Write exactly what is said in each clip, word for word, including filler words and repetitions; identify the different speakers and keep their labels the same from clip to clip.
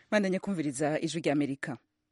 Speaker 1: bandanye kumviriza ijwi rya Amerika.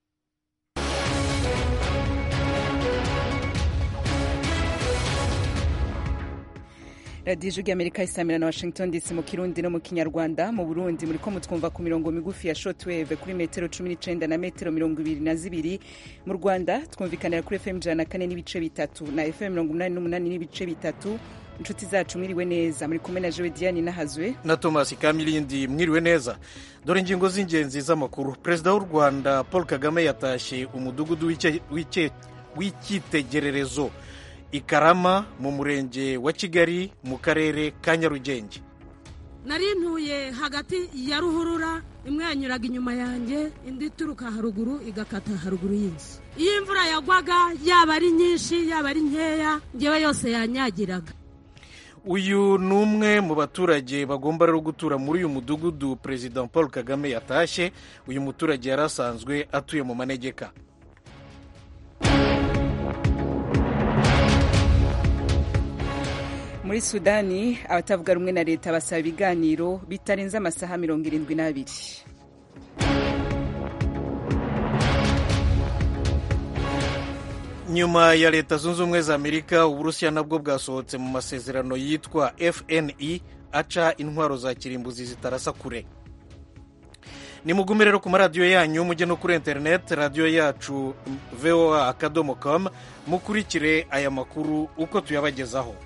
Speaker 1: radiyo ijwi rya Amerika isamira na Washington D C mu Kirundi no mu Kinyarwanda. Mu Burundi muriko mutwumva ku mirongo migufi ya shortwave kuri metero cumi n'icenda na metero mirongo ibiri na zibiri. Mu Rwanda twumvikanira kuri F M ijana na kane n'ibice bitatu na F M mirongo umunani n'umunani n'ibice bitatu. Inshuti zacu mwiriwe neza, muri kumwe na Joe Diane Nahazwe
Speaker 2: na Thomas Kamilindi. Mwiriwe neza. Dore ingingo z'ingenzi z'amakuru. Perezida w'u Rwanda Paul Kagame yatashye umudugudu w'icyitegererezo i Karama mu murenge wa Kigali mu karere ka Nyarugenge.
Speaker 3: Nari ntuye hagati ya ruhurura, imwe yanyuraga inyuma yanjye, indi turuka haruguru igakata haruguru y'inzu. Iyo imvura yagwaga, yaba ari nyinshi yaba ari nkeya, ngewe yose yanyagiraga.
Speaker 2: Uyu ni umwe mu baturage bagomba rero gutura muri uyu mudugudu Perezida Paul Kagame yatashye. Uyu muturage yari asanzwe atuye mu manegeka.
Speaker 1: Muri Sudani abatavuga rumwe na leta basaba ibiganiro bitarenze amasaha mirongo irindwi n'abiri.
Speaker 2: Nyuma ya Leta Zunze Ubumwe za Amerika, Uburusiya nabwo bwasohotse mu masezerano yitwa F N I aca intwaro za kirimbuzi zitarasa kure. Nimugume rero ku maradiyo yanyu, mujye no kuri internet, radiyo yacu v o a akadomo com, mukurikire aya makuru uko tuyabagezaho.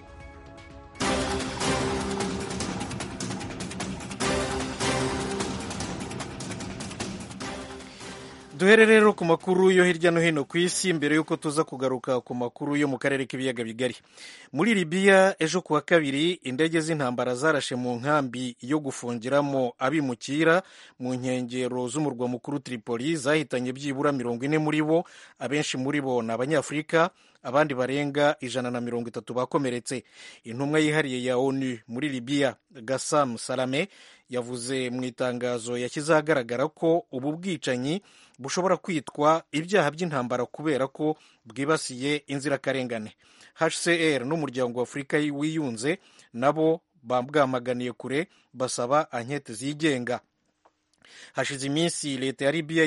Speaker 2: Duhere rero ku makuru yo hirya no hino ku isi mbere yuko tuza kugaruka ku makuru yo mu karere k'ibiyaga bigari. Muri Libya ejo kuwa kabiri indege z'intambara zarashe mu nkambi yo gufungiramo abimukira mu nkengero z'umurwa mukuru Tripoli, zahitanye byibura mirongo ine muri bo, abenshi muri bo ni Abanyafurika, abandi barenga ijana na mirongo itatu bakomeretse. Intumwa yihariye ya ONU muri Libya Gassam Salame yavuze mu itangazo yashyize ahagaragara ko ubu bwicanyi bushobora kwitwa ibyaha by'intambara kubera ko bwibasiye inzirakarengane. H C R n'umuryango wa Afurika wiyunze nabo bamwamaganiye kure, basaba ankete zigenga. Hashize iminsi leta ya Libya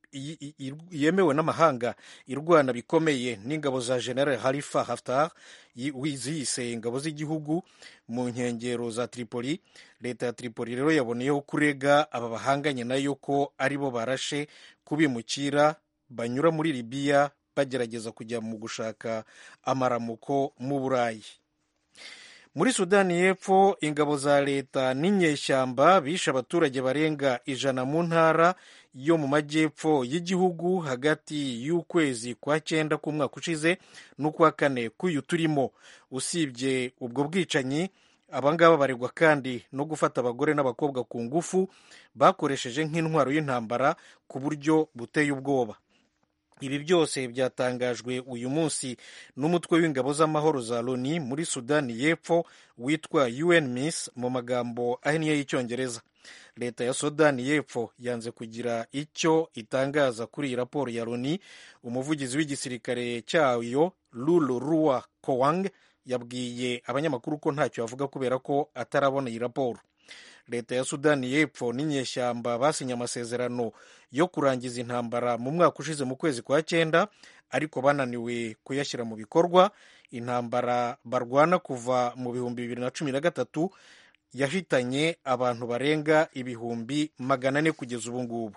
Speaker 2: yemewe n'amahanga irwana bikomeye n'ingabo za General Khalifa Haftar wizihise ingabo z'igihugu mu nkengero za Tripoli. Leta ya Tripoli rero yaboneyeho kurega aba bahanganye nayo ko aribo barashe kubimukira banyura muri Libya bagerageza kujya mu gushaka amaramuko mu Burayi. Muri Sudani y'Epfo ingabo za leta n'inyeshyamba bishe abaturage barenga ijana mu ntara yo mu majyepfo y'igihugu hagati y'ukwezi kwa cyenda k'umwaka ushize n'ukwa kane k'uyu turimo. Usibye ubwo bwicanyi, abangaba baregwa kandi no gufata abagore n'abakobwa ku ngufu bakoresheje nk'intwaro y'intambara ku buryo buteye ubwoba. Ibi byose byatangajwe uyu munsi n'umutwe w'ingabo z'amahoro za Loni muri Sudani y'Epfo witwa U N M I S mu magambo ahinnye y'icyongereza. Leta ya Sudani y'Epfo yanze kugira icyo itangaza kuri iyi raporo ya Loni. Umuvugizi w'igisirikare cyayo Lulu Rua Kowang yabwiye abanyamakuru ko ntacyo avuga kubera ko atarabona iyi raporo. Leta ya Sudani y'Epfo n'inyeshyamba basinye amasezerano yo kurangiza intambara mu mwaka ushize mu kwezi kwa cyenda, ariko bananiwe kuyashyira mu bikorwa. Intambara barwana kuva mu bihumbi bibiri na cumi na gatatu yahitanye abantu barenga ibihumbi magana ane kugeza ubu ngubu.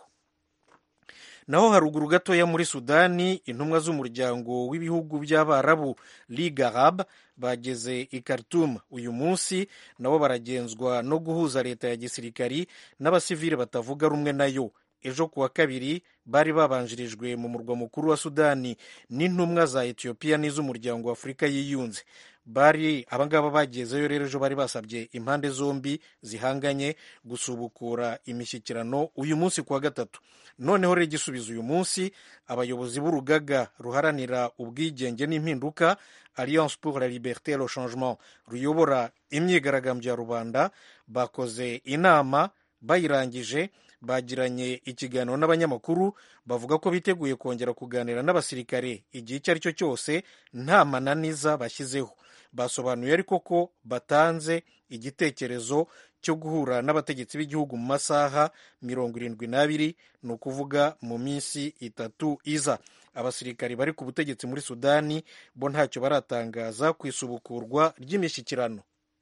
Speaker 2: Naho haruguru gatoya muri Sudani, intumwa z'umuryango w'ibihugu by'Abarabu Ligue Arabe bageze i Khartoum uyu munsi, nabo baragenzwa no guhuza leta ya gisirikari n'abasivile batavuga rumwe nayo. Ejo kuwa kabiri bari babanjirijwe mu murwa mukuru wa Sudani n'intumwa za Ethiopia n'iz'umuryango wa Afurika yiyunze. Bari abangaba bagezeyo rero ejo bari basabye impande zombi zihanganye gusubukura imishyikirano uyu munsi kuwa gatatu. Noneho rero igisubizo uyu munsi, abayobozi b'urugaga ruharanira ubwigenge n'impinduka Alliance pour la Liberté et le Changement ruyobora imyigaragambyo ya rubanda bakoze inama, bayirangije bagiranye ikiganiro n'abanyamakuru, bavuga ko biteguye kongera kuganira n'abasirikare igihe icyo ari cyo cyose nta mananiza bashyizeho. Basobanuye ariko ko batanze igitekerezo cyo guhura n'abategetsi b'igihugu mu masaha mirongo irindwi n'abiri, ni ukuvuga mu minsi itatu iza. Abasirikari bari ku butegetsi muri Sudani bo ntacyo baratangaza ku isubukurwa ry'imishyikirano.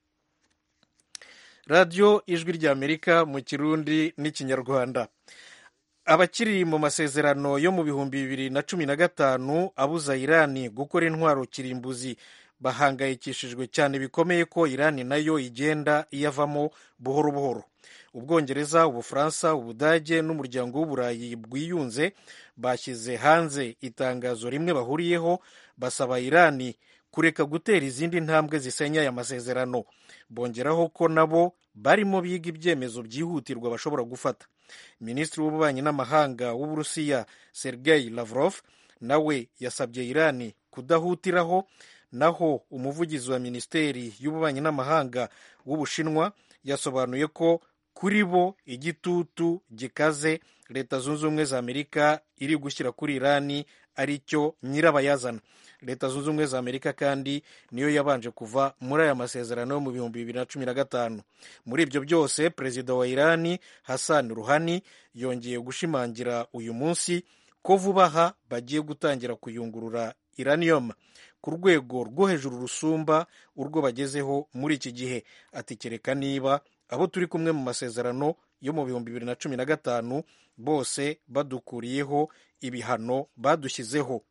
Speaker 2: radiyo ijwi ry'Amerika mu Kirundi n'Ikinyarwanda. Abakiri mu masezerano yo mu bihumbi bibiri na cumi na gatanu abuza Irani gukora intwaro kirimbuzi bahangayikishijwe cyane bikomeye ko Irani nayo igenda iyavamo buhoro buhoro. Ubwongereza, Ubufaransa, Ubudage n'umuryango w'Uburayi bwiyunze bashyize hanze itangazo rimwe bahuriyeho basaba Irani kureka gutera izindi ntambwe zisenya aya masezerano. Bongeraho ko nabo barimo biga ibyemezo byihutirwa bashobora gufata. Minisitiri w'ububanyi n'amahanga w'Uburusiya Sergei Lavrov nawe yasabye Irani kudahutiraho, naho umuvugizi wa Minisiteri y'ububanyi n'amahanga w'Ubushinwa yasobanuye ko kuri bo igitutu gikaze Leta Zunze Ubumwe za Amerika iri gushyira kuri Irani ari cyo nyirabayazana. Leta Zunze Ubumwe za Amerika kandi niyo yabanje kuva muri aya masezerano yo mu bihumbi bibiri na cumi na gatanu. Muri ibyo byose perezida wa Irani Hassan Rouhani yongeye gushimangira uyu munsi ko vuba aha bagiye gutangira kuyungurura uranium ku rwego rwo hejuru rusumba urwo bagezeho muri iki gihe. Ati kereka niba abo turi kumwe mu masezerano yo mu bihumbi bibiri na cumi na gatanu bose badukuriyeho ibihano badushyizeho.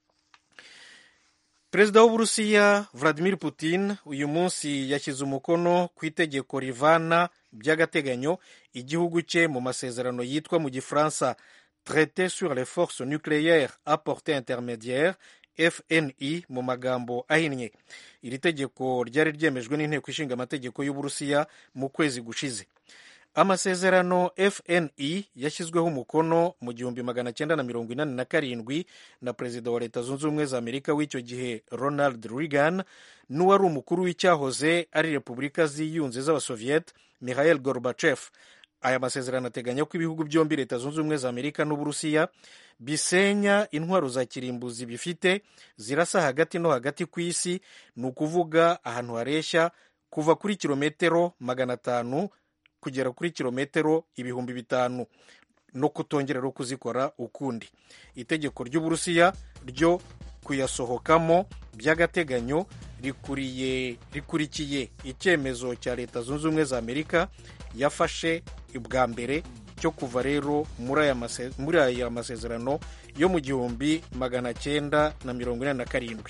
Speaker 2: Perezida w'Uburusiya Vladimir Putin uyu munsi yashyize umukono ku itegeko rivana by'agateganyo igihugu cye mu masezerano yitwa mu Gifaransa Traité sur les forces nucléaires à portée intermédiaire, F N I mu magambo ahinnye. Iri tegeko ryari ryemejwe n'inteko ishinga amategeko y'Uburusiya mu kwezi gushize. Amasezerano F N I yashyizweho umukono mu gihumbi magana cyenda na mirongo inani na karindwi na perezida wa Leta Zunze Ubumwe za Amerika w'icyo gihe Ronald Reagan n'uwari umukuru w'icyahoze ari Repubulika ziyunze z'Abasoviet Mikhail Gorbachev. Aya masezerano ateganya ko ibihugu byombi Leta Zunze Ubumwe za Amerika n'Uburusiya bisenya intwaro za kirimbuzi bifite zirasa hagati no hagati ku isi, ni ukuvuga ahantu hareshya kuva kuri kilometero magana atanu kugera kuri kilometero ibihumbi bitanu, no kutongerera kuzikora ukundi. Itegeko ry'Uburusiya ryo kuyasohokamo by'agateganyo rikuriye rikurikiye icyemezo cya Leta Zunze Ubumwe za Amerika yafashe ubwa mbere cyo kuva rero muri aya masezerano yo mu gihumbi magana cyenda na mirongo inani na karindwi.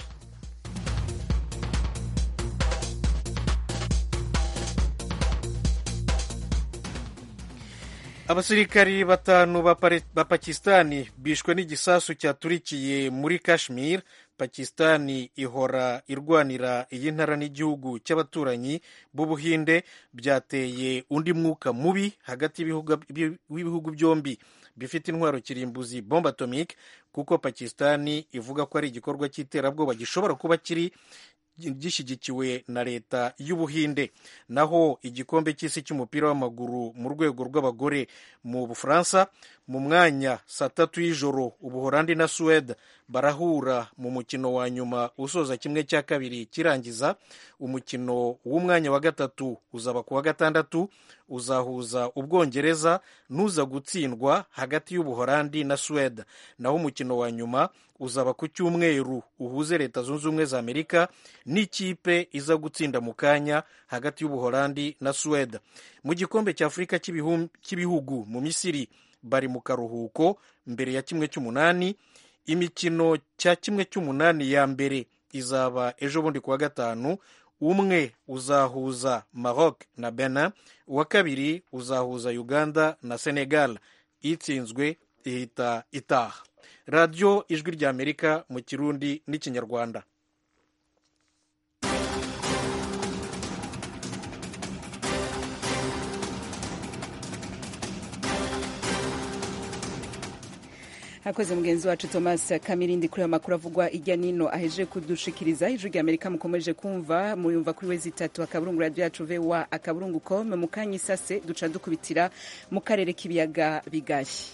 Speaker 2: Abasirikari batanu ba Pakistani bishwe n'igisasu cyaturikiye muri Kashmir. Pakistani ihora irwanira iyi ntara n'igihugu cy'abaturanyi b'Ubuhinde. Byateye undi mwuka mubi hagati y'ibihugu byombi bifite intwaro kirimbuzi bombe atomique, kuko Pakistani ivuga ko ari igikorwa cy'iterabwoba gishobora kuba kiri gishyigikiwe na leta y'Ubuhinde. Naho igikombe cy'isi cy'umupira w'amaguru mu rwego rw'abagore mu Bufaransa, mu mwanya saa tatu y'ijoro Ubuholandi na Suwede barahura mu mukino wa nyuma usoza kimwe cya kabiri kirangiza. Umukino w'umwanya wa gatatu uzaba ku wa gatandatu, uzahuza Ubwongereza n'uza gutsindwa hagati y'Ubuholandi na Suwede. Naho umukino wa nyuma uzaba ku cyumweru uhuze Leta Zunze Ubumwe za Amerika n'ikipe iza gutsinda mu kanya hagati y'Ubuholandi na Suwede. Mu gikombe cya Afurika cy'ibihugu mu Misiri bari mu karuhuko mbere ya kimwe cy'umunani. Imikino cya kimwe cy'umunani ya mbere izaba ejo bundi kuwa gatanu. Umwe uzahuza Maroc na Benin, uwa kabiri uzahuza Uganda na Senegal. Itsinzwe ihita itaha. Radiyo Ijwi ry'Amerika mu Kirundi n'Ikinyarwanda.
Speaker 1: Hakoze mugenzi wacu Thomas Kamirindi kuri amakuru avugwa ijya nino aheje kudushikiriza. Ijwi ry'Amerika mukomeje kumva muyumva kuri wezi itatu akaburungu radio yacu V W akaburungu com. Mu kanya isase duca dukubitira mu karere k'ibiyaga bigashi.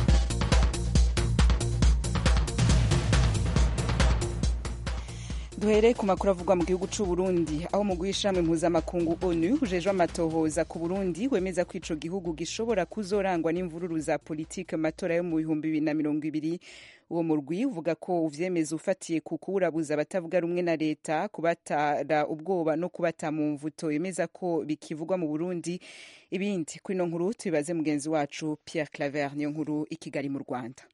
Speaker 1: duhere duhere ku makuru avugwa mu gihugu c'u Burundi aho mu guhishamwe mpuzamakungu onu ujejwe amatohoza ku Burundi wemeza ko ico gihugu gishobora kuzorangwa n'imvururu za politike matora yo mu bihumbi bibiri na mirongo ibiri. Uwo murwi uvuga ko uvyemeza ufatiye ku kuwurabuza abatavuga rumwe na leta, kubatara ubwoba no kubata mu mvuto yemeza ko bikivugwa mu Burundi. Ibindi kuri no nkuru tubibaze mugenzi wacu Pierre Claver niyo nkuru i Kigali mu Rwanda.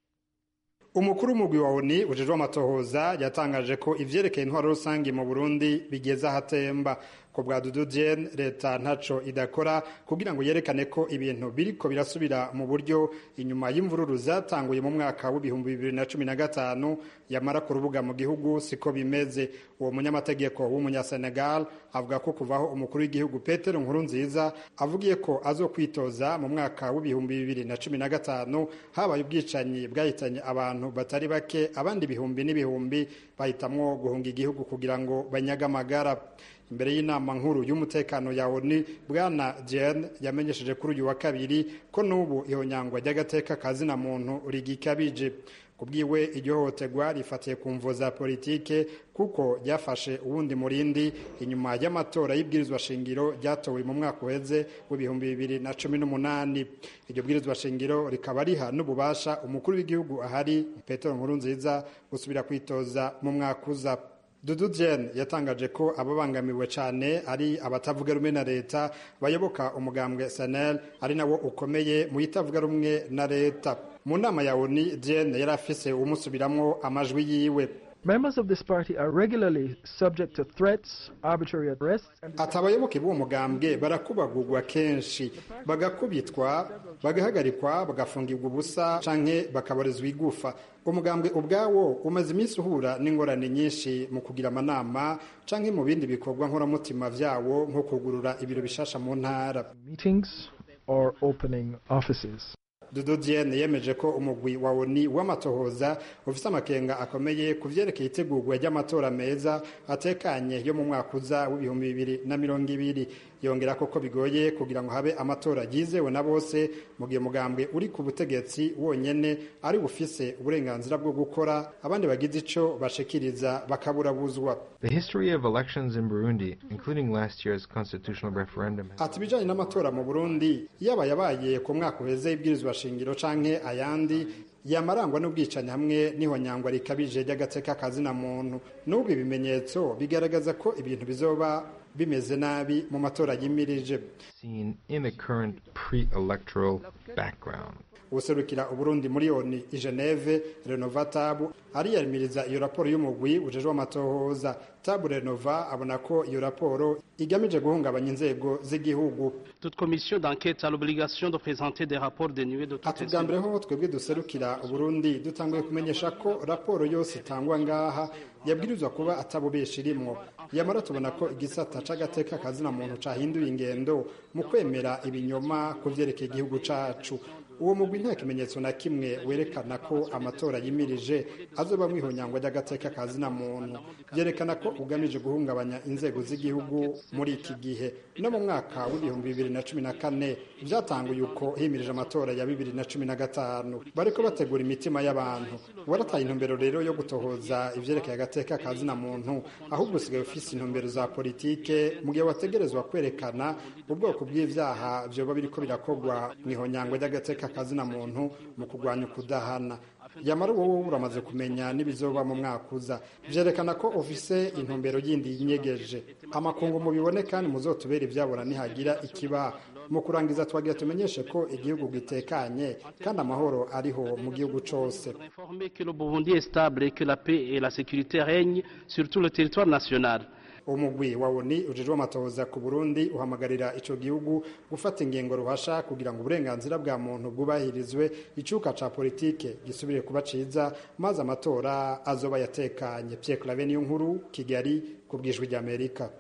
Speaker 4: Umukuru w'umugwi wa O N U ujejwe amatohoza yatangaje ko ivyerekeye intwaro rusangi mu Burundi bigeze ahatemba. Ko bwa Dudu Diene leta ntaco idakora kugira ngo yerekane ko ibintu biriko birasubira mu buryo inyuma y'imvururu zatanguye mu mwaka w'ibihumbi bibiri na cumi na gatanu yamara ku rubuga mu gihugu siko bimeze. Uwo munyamategeko w'umunyasenegal avuga ko kuvaho umukuru w'igihugu Petero Nkurunziza avugiye ko azokwitoza mu mwaka w'ibihumbi bibiri na cumi na gatanu habaye ubwicanyi bwahitanye abantu batari bake, abandi ibihumbi n'ibihumbi bahitamwo guhunga igihugu kugira ngo banyaga amagara. Imbere y'inama nkuru y'umutekano ya O N U bwana Diene yamenyesheje kuri uyu wa kabiri ko n'ubu ihonyangwa ry'agateka kazina muntu rigikabije. Kubwiwe iryo hohoterwa rifatiye ku mvo za politike kuko ryafashe uwundi murindi inyuma y'amatora y'ibwirizwa shingiro ryatowe mu mwaka uheze w'ibihumbi bibiri na cumi n'umunani. Iryo bwirizwa shingiro rikaba riha n'ububasha umukuru w'igihugu ahari Petero Nkurunziza gusubira kwitoza mu mwaka uza. Dudu Diene yatangaje ko ababangamiwe cyane ari abatavuga rumwe na leta bayoboka umugambwe S N L ari nawo ukomeye mu itavuga rumwe na leta. Mu nama ya O N U Diene yari afise umusubiramwo amajwi yiwe.
Speaker 5: Members of this party are regularly subject to threats, arbitrary arrests.
Speaker 4: Atabayoboke b'uwo mugambwe barakubagurwa kenshi, bagakubitwa, bagahagarikwa, bagafungirwa ubusa canke bakaborezwa igufa. Umugambwe ubwawo umaze iminsi uhura n'ingorane nyinshi mu kugira amanama canke mu bindi bikorwa nkoramutima vyawo nko kugurura ibiro bishasha mu ntara.
Speaker 5: Meetings or opening offices.
Speaker 4: Dudu Diene yemeje ko umugwi wa O N U w'amatohoza ufise amakenga akomeye kuvyerekeye itegurwa ry'amatora meza atekanye yo mu mwaka uza w'ibihumbi bibiri na mirongo ibiri. Yongera ko ko bigoye kugira ngo habe amatora yizewe na bose mu gihe mugambwe uri ku butegetsi wonyene ari bufise uburenganzira bwo gukora, abandi bagize ico bashikiriza bakaburabuzwa.
Speaker 6: The history of elections in Burundi, including last year's constitutional referendum.
Speaker 4: Ati bijanye n'amatora mu Burundi yaba yabaye ku mwaka uheze ibwirizwa shingiro canke ayandi yamarangwa n'ubwicanyi hamwe n'ihonyangwa rikabije ry'agateka kazina muntu. N'ubwo ibimenyetso bigaragaza ko ibintu bizoba bimeze nabi mu matora yimirije.
Speaker 6: Seen in the current pre-electoral background.
Speaker 4: Userukira Uburundi muri O N U i Geneve, Renova Tabu ariyamiriza iyo raporo y'umugwi ujejwe amatohoza. Tabu Renova abona ko iyo raporo igamije guhungabanya inzego z'igihugu.
Speaker 7: Toute commission d'enquête a l'obligation de présenter des rapports dénués de toute
Speaker 4: Atugambire ho twebwe duserukira Uburundi dutanguye kumenyesha ko raporo yose itangwa ngaha yabwirizwa kuba atabubesha irimwo. Yamara tubona ko igisata c'agateka kazina muntu cahinduye ingendo mu kwemera ibinyoma kuvyerekeye igihugu cacu. Uwo mugwi nta kimenyetso na kimwe werekana ko amatora yimirije azoba mwihonyangwa ry'agateka kazina muntu. Byerekana ko ugamije guhungabanya inzego z'igihugu muri iki gihe. No mu mwaka w'ibihumbi bibiri na cumi na kane byatanguye uko himirije amatora ya bibiri na cumi na gatanu. Bariko bategura imitima y'abantu. Warataye intumbero rero yo gutohoza ivyerekeye agateka kazina muntu, ahubwo usigaye ufise intumbero za politike mu gihe wategerezwa kwerekana ubwoko bw'ivyaha vyoba biriko birakogwa mwihonyangwa ry'agateka kazina muntu mu kugwanya kudahana. Yamara wowe uramaze kumenya nibizoba mu mwaka uza, vyerekana ko ofise intumbero yindi yinyegeje. Amakungu mubibone kandi muzotubera ivyabona nihagira ikiba. Mu kurangiza twagira tumenyeshe ko igihugu gitekanye kandi amahoro ariho mu gihugu cose.
Speaker 7: Informer que le Burundi est stable et que la paix et la sécurité règnent sur tout le territoire national.
Speaker 4: Umugwi wa O N U ujejwe amatohoza ku Burundi uhamagarira ico gihugu gufata ingingo ruhasha kugira ngo uburenganzira bwa muntu bwubahirizwe, icuka ca politike gisubire kuba ciza, maze amatora azoba yatekanye. Pierre Claver niyo nkuru, Kigali, ku bw'ijwi ry'Amerika.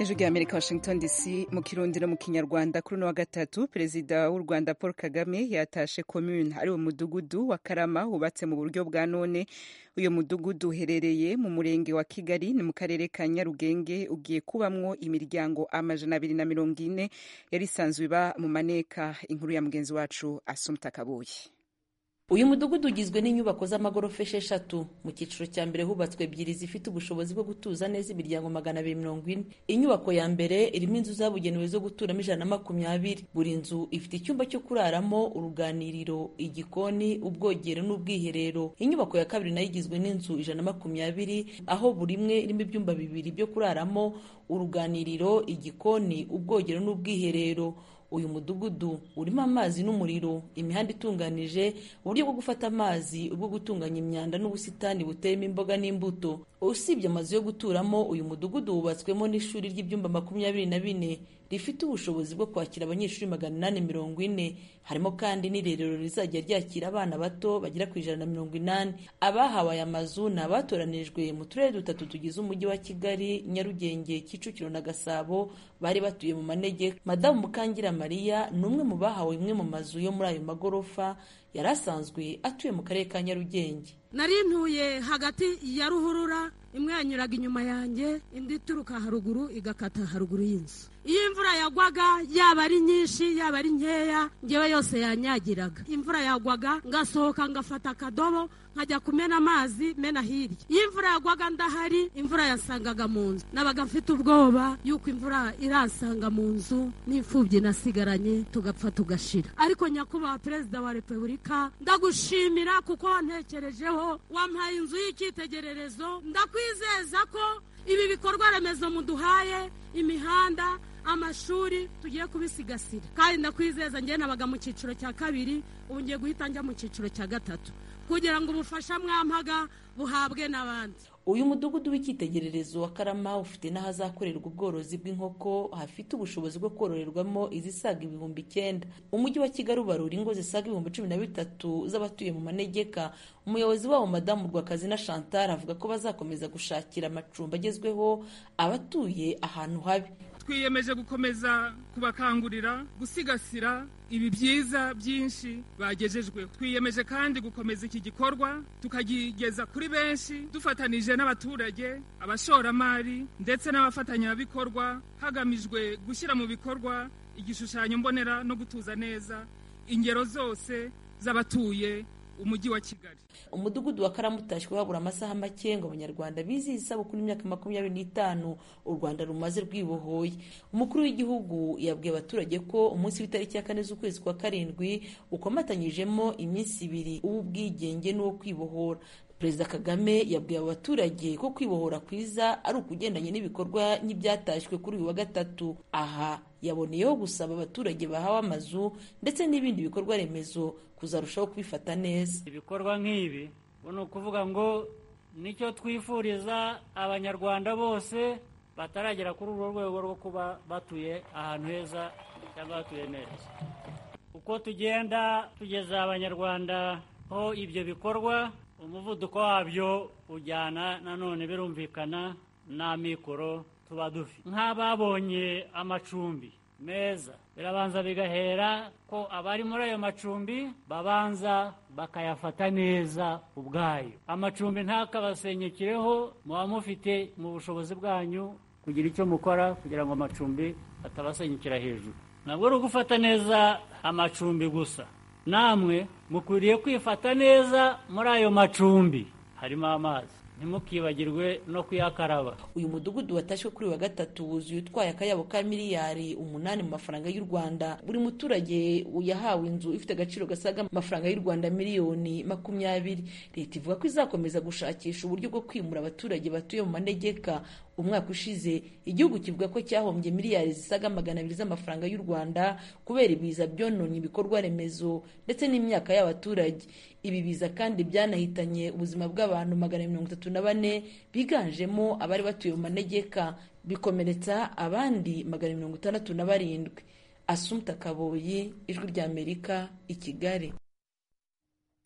Speaker 1: ijwi rya Amerika Washington D C mu kirundi no mu kinyarwanda. Kuri uno wa gatatu perezida w'u Rwanda Paul Kagame yatashe commune ari wo mudugudu wa Karama hubatse mu buryo bwa none. Uyo mudugudu uherereye mu murenge wa Kigali ni mu karere ka Nyarugenge, ugiye kubamwo imiryango amajana abiri na mirongo ine yari isanzwe iba mu maneka. Inkuru ya mugenzi wacu Asumta Kabuye.
Speaker 8: Uyu mudugudu ugizwe n'inyubako z'amagorofa esheshatu. Mu cyiciro cya mbere hubatswe ebyiri zifite ubushobozi bwo gutuza neza imiryango magana abiri mirongo ine. Inyubako ya mbere irimo inzu zabugenewe zo guturamo ijana na makumyabiri. Buri nzu ifite icyumba cyo kuraramo, uruganiriro, igikoni, ubwogero n'ubwiherero. Inyubako ya kabiri nayo igizwe n'inzu ijana na makumyabiri, aho buri imwe irimo ibyumba bibiri byo kuraramo, uruganiriro, igikoni, ubwogero n'ubwiherero. Uyu mudugudu urimo amazi n'umuriro, imihanda itunganije, uburyo bwo gufata amazi, ubwo gutunganya imyanda n'ubusitani buteyemo imboga n'imbuto. Usibye amazu yo guturamo, uyu mudugudu wubatswemo n'ishuri ry'ibyumba makumyabiri na bine rifite ubushobozi bwo kwakira abanyeshuri magana inani mirongo ine. Harimo kandi n'irerero rizajya ryakira abana bato bagera ku ijana na mirongo inani. Abahawe aya mazu ni abatoranijwe mu turere dutatu tugize umujyi wa Kigali, Nyarugenge, Kicukiro na Gasabo, bari batuye mu manegeka. Madamu Mukangira Maria ni umwe mu bahawe imwe mu mazu yo muri ayo magorofa yari asanzwe atuye mu karere ka Nyarugenge.
Speaker 3: Nari ntuye hagati ya ruhurura, imwe yanyuraga inyuma yanjye, indi ituruka haruguru igakata haruguru y'inzu. Iyo imvura yagwaga, yaba ari nyinshi yaba ari nkeya, ngewe yose yanyagiraga. Imvura yagwaga ngasohoka ngafata akadobo nkajya kumena amazi mena hirya. Iyo imvura yagwaga ndahari, imvura yasangaga mu nzu. Nabaga mfite ubwoba yuko imvura iransanga mu nzu, n'imfubyi nasigaranye tugapfa tugashira. Ariko nyakubahwa Perezida wa Repubulika, ndagushimira kuko wantekerejeho, wampaye inzu y'icyitegererezo. Ndakwizeza ko ibi bikorwa remezo muduhaye, imihanda, amashuri, tugiye kubisigasira. Kandi ndakwizeza njye nabaga mu cyiciro cya kabiri, ubu ngiye guhita njya mu cyiciro cya gatatu kugira ngo ubufasha mwampaga buhabwe n'abandi.
Speaker 8: Uyu mudugudu w'icyitegererezo wa Karama ufite n'ahazakorerwa ubworozi bw'inkoko hafite ubushobozi bwo kororerwamo izisaga ibihumbi icyenda. Umujyi wa Kigali ubarura ingo zisaga ibihumbi cumi na bitatu z'abatuye mu manegeka. Umuyobozi wabo Madamu Rwakazi na Chantal avuga ko bazakomeza gushakira amacumbi agezweho abatuye ahantu habi.
Speaker 9: Twiyemeje gukomeza kubakangurira gusigasira ibi byiza byinshi bagejejwe. Twiyemeje kandi gukomeza iki gikorwa tukagigeza kuri benshi, dufatanije n'abaturage, abashoramari ndetse n'abafatanyabikorwa, hagamijwe gushyira mu bikorwa igishushanyo mbonera no gutuza neza ingero zose z'abatuye umujyi wa Kigali.
Speaker 8: Umudugudu wa Karama utashywe habura amasaha make ngo abanyarwanda bizihize isabukuru y'imyaka makumyabiri n'itanu u Rwanda rumaze rwibohoye. Umukuru w'igihugu yabwiye abaturage ko umunsi w'itariki ya kane z'ukwezi kwa karindwi ukomatanyijemo iminsi ibiri uw'ubwigenge n'uwo kwibohora. Perezida Kagame yabwiye abaturage ko kwibohora kwiza ari ukugendanye n'ibikorwa n'ibyatashywe kuri uyu wa gatatu. Aha yaboneyeho gusaba abaturage bahawe amazu ndetse n'ibindi bikorwa remezo kuzarushaho kubifata neza.
Speaker 10: Ibikorwa nk'ibi ni ukuvuga ngo nicyo twifuriza abanyarwanda bose bataragera kuri urwo rwego rwo kuba batuye ahantu heza cyangwa batuye neza. Uko tugenda tugeza abanyarwanda ho ibyo bikorwa, umuvuduko wabyo ujyana nanone birumvikana n'amikoro tuba dufite. Nk'ababonye amacumbi meza, birabanza bigahera ko abari muri ayo macumbi babanza bakayafata neza ubwayo. Amacumbi ntakabasenyekireho, muba mufite mu bushobozi bwanyu kugira icyo mukora kugira ngo amacumbi atabasenyekira hejuru. Ntabwo ari ugufata neza amacumbi gusa, namwe mukwiriye kwifata neza muri ayo macumbi harimo amazi, ntimukibagirwe no kuyakaraba.
Speaker 8: Uyu mudugudu watashywe kuri wa gatatu wuzuye utwaye akayabo ka miliyari umunani mu mafaranga y'u Rwanda. Buri muturage yahawe inzu ifite agaciro gasaga amafaranga y'u Rwanda miliyoni makumyabiri. Leta ivuga ko izakomeza gushakisha uburyo bwo kwimura abaturage batuye mu manegeka. Umwaka ushize igihugu kivuga ko cyahombye miliyari zisaga magana abiri z'amafaranga y'u Rwanda kubera ibiza byononye ibikorwa remezo ndetse n'imyaka y'abaturage. Ibi biza kandi byanahitanye ubuzima bw'abantu magana mirongo itatu na bane biganjemo abari batuye mu manegeka, bikomeretsa abandi magana mirongo itandatu na barindwi. Asumta Kaboyi, Ijwi ry'Amerika, i Kigali.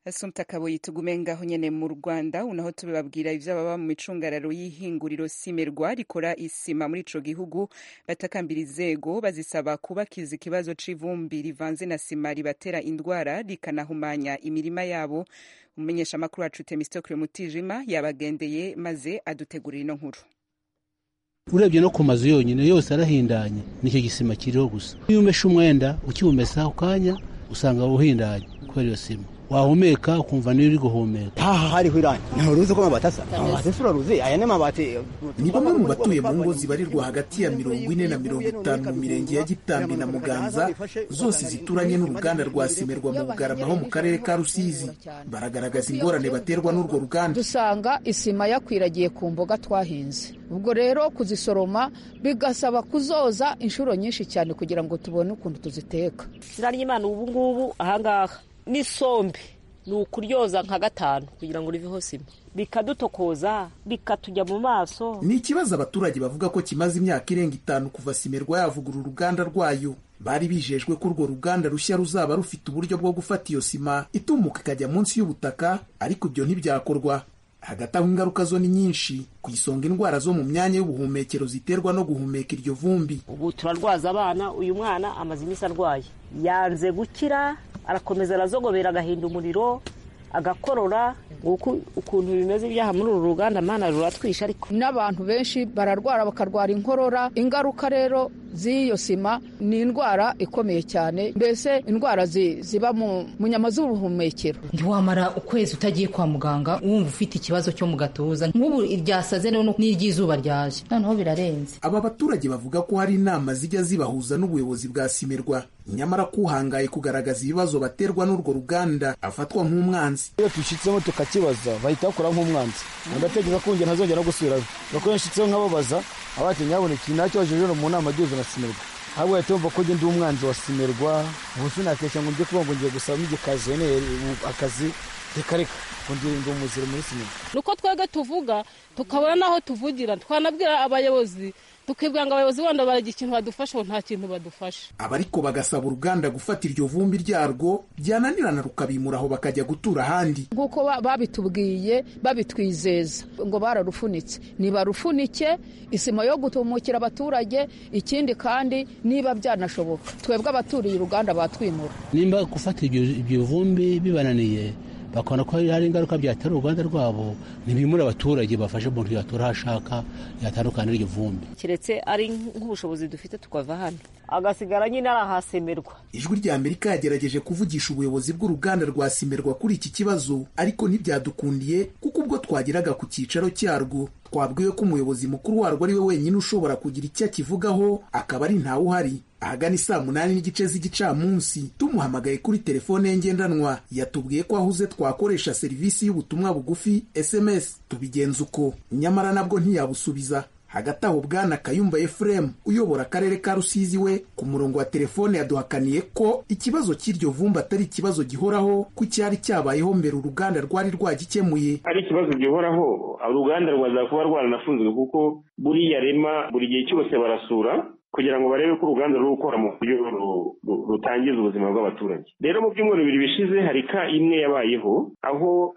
Speaker 1: Asumta Kaboyi tugume ngaho nyene mu Rwanda unaho tubabwira ivyo baba mu micungararo y'ihinguriro Simerwa rikora isima muri ico gihugu batakambira inzego bazisaba kubakiza ikibazo c'ivumbi rivanze na sima ribatera indwara rikanahumanya imirima yabo. Umumenyesha makuru wacu Temistokle Mutijima yabagendeye maze adutegurira ino nkuru.
Speaker 11: Urebye no ku mazu yonyine yose arahindanye nicyo gisima kiriho gusa. Iyo umesha umwenda ukiwumesa ukanya usanga uhindanye kubera iyo sima. Wahumeka ukumva niyo uri guhumeka.
Speaker 12: Aha hariho irangi nturuzi ko mabatasa amabati uraruzi aya ne mabati.
Speaker 13: Ni bamwe mu batuye mu ngo zibarirwa hagati ya mirongo ine na mirongo itanu mu mirenge ya Gitambi na Muganza zose zituranye n'uruganda rwa Simerwa mu Bugarama ho mu karere ka Rusizi. Baragaragaza ingorane baterwa n'urwo ruganda.
Speaker 14: Dusanga isima yakwiragiye ku mboga twahinze, ubwo rero kuzisoroma bigasaba kuzoza inshuro nyinshi cyane kugira ngo tubone ukuntu tuziteka.
Speaker 15: Sinari Imana ubu ngubu ahangaha n'isombe ni ukuryoza nka gatanu kugira ngo riveho sima bikadutokoza bikatujya mu maso.
Speaker 13: Ni ikibazo abaturage bavuga ko kimaze imyaka irenga itanu kuva Simerwa yavugura uruganda rwayo. Bari bijejwe ko urwo ruganda rushya ruzaba rufite uburyo bwo gufata iyo sima itumuka ikajya munsi y'ubutaka, ariko ibyo ntibyakorwa. Hagati aho ingaruka zo ni nyinshi, ku isonga indwara zo mu myanya y'ubuhumekero ziterwa no guhumeka iryo vumbi.
Speaker 15: Ubu turarwaza abana, uyu mwana amaze iminsi arwaye yanze gukira, arakomeza arazogobera agahinda umuriro agakorora. Uku ukuntu bimeze byaha muri uru ruganda mana ruratwisha, ariko
Speaker 14: n'abantu benshi bararwara bakarwara inkorora. Ingaruka rero z'iyo sima ni indwara ikomeye cyane, mbese indwara zi, ziba mu nyama z'ubuhumekero.
Speaker 16: Ntiwamara ukwezi utagiye kwa muganga wumva ufite ikibazo cyo mu gatuza, nk'ubu iryasaze no n'iry'izuba ryaje noneho birarenze.
Speaker 13: Aba baturage bavuga ko hari inama zijya zibahuza n'ubuyobozi bwa Simerwa, nyamara kuhangaye kugaragaza ibibazo baterwa n'urwo ruganda afatwa nk'umwanzi.
Speaker 12: Iyo tushitsemo tukakibaza bahita bakora nk'umwanzi, ndatekereza ko nge ntazongera gusubirayo. Bakora nshitseho nkababaza abati nyaboneka nacyo bajeje mu nama y'ubuyobozi na Simerwa. Ahubwo yatumva ko ndi umwanzi wa Simerwa, ubu nakesha ngo ngiye kuba ngo ngiye gusaba igikazi ne akazi rekareka kundi ngo muzire muri Simerwa.
Speaker 3: Nuko twege tuvuga tukabona naho tuvugira, twanabwira abayobozi tukibwira ngo abayobozi bandi baragira ikintu badufasha, nta kintu badufasha.
Speaker 13: Abariko bagasaba uruganda gufata iryo vumbi ryarwo byananirana rukabimura aho bakajya gutura ahandi.
Speaker 14: Nguko babitubwiye babitwizeza ngo bararufunitse, niba rufunike isima yo gutumukira abaturage. Ikindi kandi niba byanashoboka twebwe abaturiye uruganda batwimura.
Speaker 11: Nimba gufata ibyo vumbi bibananiye bakona ko hari ingaruka byatera uruganda rwabo, ntibimura abaturage bafashe umuntu yatura hashaka yatandukana n'iryo vumbi.
Speaker 15: Kiretse ari nk'ubushobozi dufite tukava hano agasigara nyine arahasemerwa.
Speaker 13: Ijwi rya Amerika yagerageje kuvugisha ubuyobozi bw'uruganda rwa Simerwa kuri iki kibazo, ariko ntibyadukundiye kuko ubwo twageraga ku cyicaro cyarwo twabwiwe ko umuyobozi mukuru warwo ari we wenyine ushobora kugira icyo akivugaho, akaba ari ntawe uhari. Ahagana saa munani n'igice z'igicamunsi tumuhamagaye kuri telefone ye ngendanwa yatubwiye ko ahuze twakoresha serivisi y'ubutumwa bugufi S M S, tubigenza uko nyamara nabwo ntiyabusubiza. Hagati aho Bwana Kayumba Ephraim uyobora akarere ka Rusizi we ku murongo wa telefone yaduhakaniye ko ikibazo cy'iryo vumba atari ikibazo gihoraho, ko cyari cyabayeho mbere uruganda rwari rwagikemuye.
Speaker 17: Ari ikibazo gihoraho, uruganda rwaza kuba rwaranafunzwe kuko buriya rema buri gihe cyose barasura kugira ngo barebe ko uruganda ruri gukora mu buryo rutangiza ubuzima bw'abaturage. Rero mu byumweru bibiri bishize hari ka imwe yabayeho aho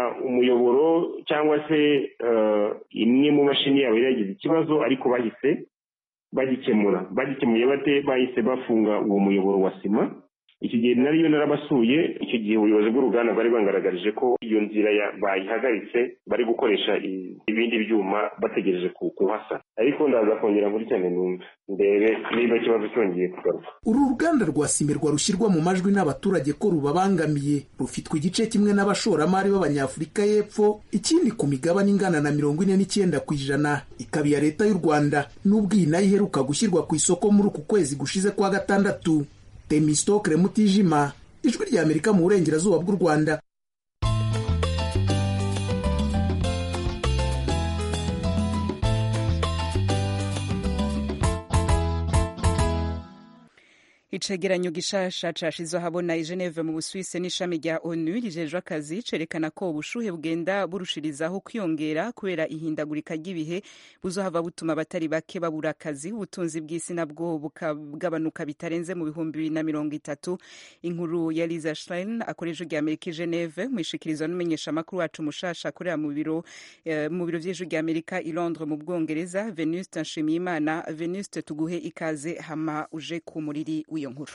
Speaker 17: umuyoboro cyangwa se imwe mu mashini yabo yagize ikibazo, ariko bahise bagikemura. Bagikemuye bate? Bahise bafunga uwo muyoboro wa sima. Iki gihe nariyo narabasuye, icyo gihe ubuyobozi bw'uruganda bari bangaragarije ko iyo nzira bayihagaritse, bari gukoresha ibindi byuma bategereje kuhasa. Ariko ndaza kongera muri cyane numva ndebe niba ikibazo cyongeye kugaruka.
Speaker 13: Uru ruganda rwa Simerwa rushyirwa mu majwi n'abaturage ko rubabangamiye, rufitwe igice kimwe n'abashoramari b'Abanyafurika y'Epfo, ikindi ku migabane ingana na mirongo ine n'icyenda ku ijana ikaba iya leta y'u Rwanda, n'ubwo iyi nayo iheruka gushyirwa ku isoko muri uku kwezi gushize kwa gatandatu. Temistokle Mutijima, Ijwi rya Amerika mu burengerazuba bw'u Rwanda.
Speaker 1: icegeranyo gishasha cashizwe habona i Geneve mu Busuwisi n'ishami rya ONU rijejwe akazi cerekana ko ubushuhe bugenda burushirizaho kwiyongera kubera ihindagurika ry'ibihe buzohava butuma abatari bake babura akazi, ubutunzi bw'isi nabwo bukagabanuka bitarenze mu bihumbi bibiri na mirongo itatu. Inkuru ya Lisa Schlein akoresha rya Amerika i Geneve mwishikirizwa n'umumenyesha amakuru wacu mushasha akorera mu biro eh, mu biro vy'ijwi rya Amerika i Londres mu Bwongereza. Venuste Nshimiyimana. Venuste, tuguhe ikaze hama uje ku muriri w'iyo nkuru.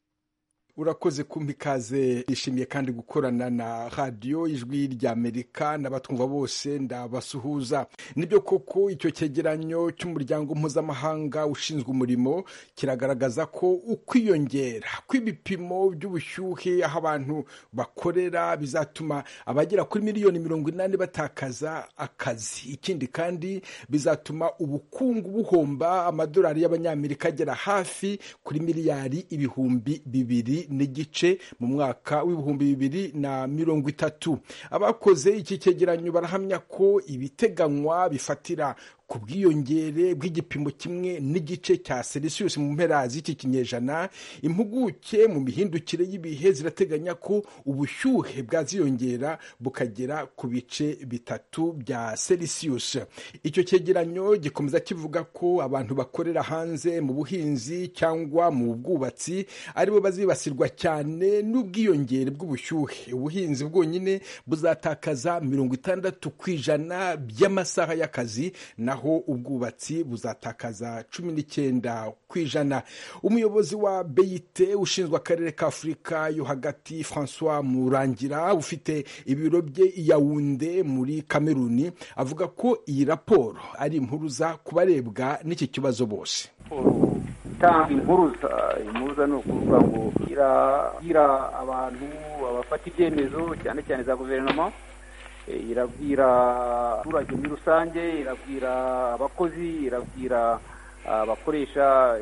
Speaker 18: Urakoze kumpa ikaze, ishimiye kandi gukorana na radio ijwi rya Amerika n'abatwumva bose ndabasuhuza. Nibyo koko icyo cyegeranyo cy'umuryango mpuzamahanga ushinzwe umurimo kiragaragaza ko ukwiyongera kw'ibipimo by'ubushyuhe aho abantu bakorera bizatuma abagera kuri miliyoni mirongo inani batakaza akazi. Ikindi kandi bizatuma ubukungu buhomba amadolari y'abanyamerika agera hafi kuri miliyari ibihumbi bibiri n'igice mu mwaka w'ibihumbi bibiri na mirongo itatu. Abakoze iki cyegeranyo barahamya ko ibiteganywa bifatira ku bwiyongere bw'igipimo kimwe n'igice cya Celsius mu mpera z'iki kinyejana. Impuguke mu mihindukire y'ibihe zirateganya ko ubushyuhe bwaziyongera bukagera ku bice bitatu bya Celsius. Icyo cyegeranyo gikomeza kivuga ko abantu bakorera hanze mu buhinzi cyangwa mu bwubatsi aribo bazibasirwa cyane n'ubwiyongere bw'ubushyuhe. Ubuhinzi bwonyine buzatakaza mirongo itandatu ku ijana by'amasaha y'akazi, naho ubwubatsi buzatakaza cumi n'icyenda ku ijana. Umuyobozi wa B I T ushinzwe akarere ka Afurika yo hagati, François Murangira, ufite ibiro bye i Yaounde muri Kameruni, avuga ko iyi raporo ari impuruza ku barebwa n'iki kibazo bose.
Speaker 19: Tanga impuruza impuruza ni ukuvuga ngo irabwira abantu abafata ibyemezo cyane cyane za guverinoma, irabwira abaturage muri rusange, irabwira abakozi, irabwira abakoresha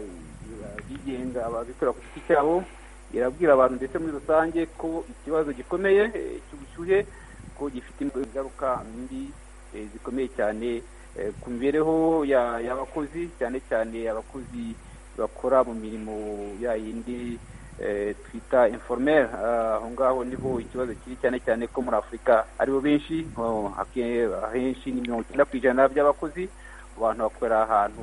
Speaker 19: bigenga ababikora ku giti cyabo, irabwira abantu ndetse muri rusange ko ikibazo gikomeye cy'ubushyuhe ko gifite ingaruka mbi zikomeye cyane ku mibereho y'abakozi, cyane cyane abakozi bakora mu mirimo ya yindi twita informel. Aho ngaho niho ikibazo kiri, cyane cyane ko muri Afurika aribo benshi, ahenshi ni mirongo icyenda ku ijana by'abakozi abantu bakorera ahantu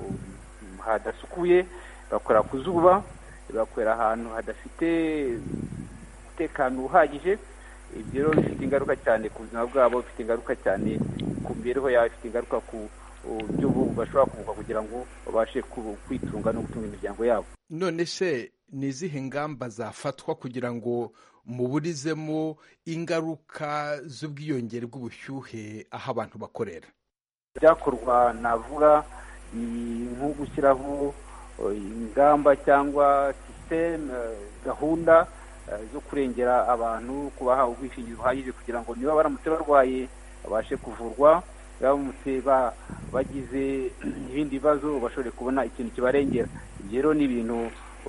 Speaker 19: hadasukuye, bakorera ku zuba, bakorera ahantu hadafite umutekano uhagije. Ibyo rero bifite ingaruka cyane ku buzima bwabo, bifite ingaruka cyane ku mibereho yabo, bifite ingaruka ku byo bashobora kuvuga kugira ngo babashe kwitunga no gutunga imiryango yabo.
Speaker 18: None se ni izihe ngamba zafatwa kugira ngo muburizemo ingaruka z'ubwiyongere bw'ubushyuhe aho abantu bakorera?
Speaker 19: Byakorwa navuga ni nko gushyiraho ingamba cyangwa system, gahunda zo kurengera abantu, kubaha ubwishingizi buhagije kugira ngo niba baramutse barwaye babashe kuvurwa, baramutse bagize ibindi bibazo bashobore kubona ikintu kibarengera. Ibyo rero ni ibintu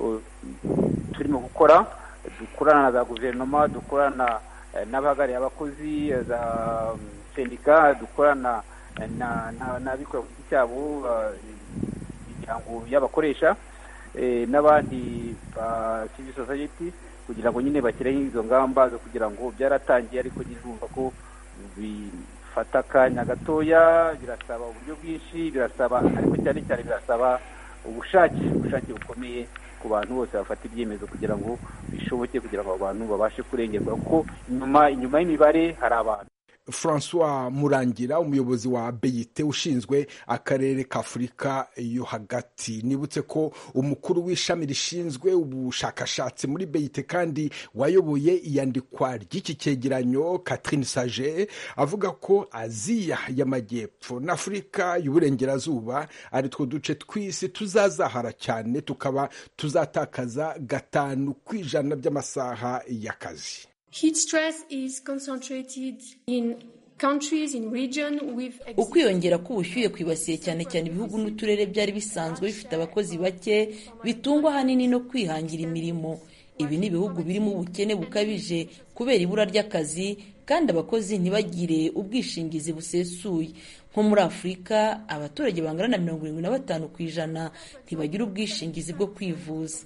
Speaker 19: turimo gukora, dukorana na za guverinoma, dukorana n'abahagarariye abakozi, za sendika, dukorana n'abikora ku giti cyabo, imiryango y'abakoresha n'abandi ba civil society, kugira ngo nyine bashyireho izo ngamba zo kugira ngo byaratangiye, ariko nyirumva ko bifata akanya gatoya, birasaba uburyo bwinshi, birasaba ariko cyane cyane birasaba ubushake ubushake bukomeye ku bantu bose bafata ibyemezo kugira ngo bishoboke, kugira ngo abantu babashe kurengerwa, kuko inyuma inyuma y'imibare hari abantu.
Speaker 18: François Murangira, umuyobozi wa B I T ushinzwe akarere ka Afurika yo hagati. Nibutse ko umukuru w'ishami rishinzwe ubushakashatsi muri B I T kandi wayoboye iyandikwa ry'iki cyegeranyo, Catherine Sage, avuga ko Aziya y'Amajyepfo na Afurika y'Uburengerazuba ari two duce tw'isi tuzazahara cyane, tukaba tuzatakaza gatanu ku ijana by'amasaha y'akazi.
Speaker 20: Heat stress is concentrated in countries in region with
Speaker 8: ukwiyongera k'ubushyuhe kwibasiye cyane cyane ibihugu n'uturere byari bisanzwe bifite abakozi bake, bitungwa ahanini no kwihangira imirimo. Ibi ni ibihugu birimo ubukene bukabije kubera ibura ry'akazi, kandi abakozi ntibagire ubwishingizi busesuye. nko muri Afurika abaturage bangana na mirongo irindwi na batanu ku ijana ntibagira ubwishingizi bwo kwivuza.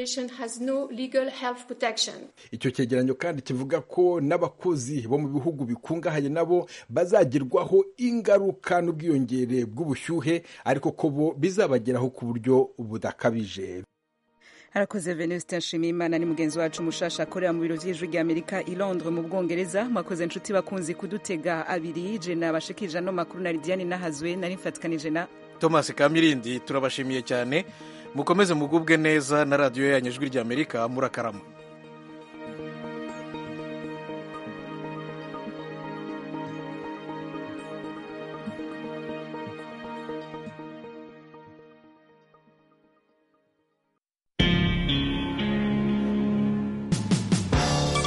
Speaker 18: Icyo cyegeranyo kandi kivuga ko n'abakozi bo mu bihugu bikungahaye nabo bazagirwaho ingaruka n'ubwiyongere bw'ubushyuhe, ariko ko bo bizabageraho ku buryo budakabije.
Speaker 1: Harakoze Venuste Nshimiyimana ni mugenzi wacu mushasha akorera mu biro vy'ijwi rya Amerika i Londres mu Bwongereza. Mwakoze nshuti bakunzi kudutega abiri je nabashikije no makuru na Lidiane Nahazwe nari mfatikanije na
Speaker 2: Thomas Kamirindi. Turabashimiye cyane, mukomeze mugubwe neza na radio yanyu ijwi rya Amerika. Murakarama.